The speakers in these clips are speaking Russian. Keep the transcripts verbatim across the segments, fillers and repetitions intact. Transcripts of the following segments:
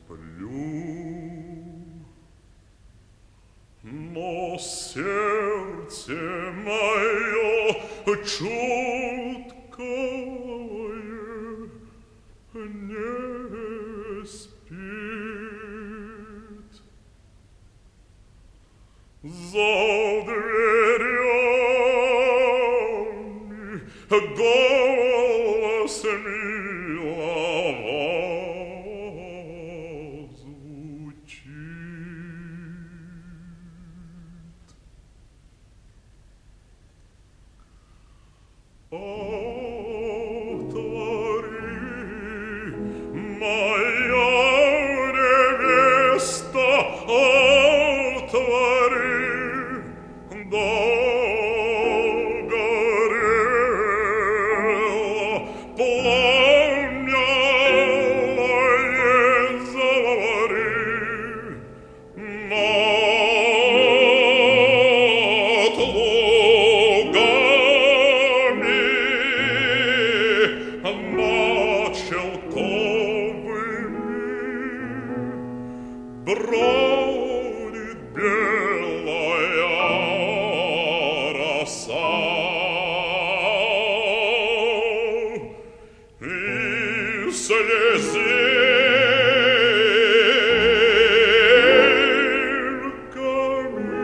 сплю, но сердце мое чуткое не спит. За дверями голос милого звучит. Отвори, моя невеста, отвори, догорело пламя моей зари над лугами, над шелковыми бродит белая роса, и слезинками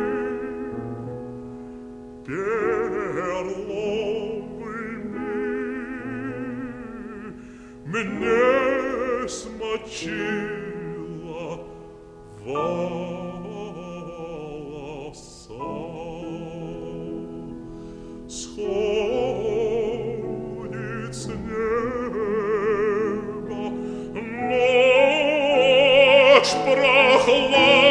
перловыми мне смочила волоса. Сходит с неба ночь прохладная,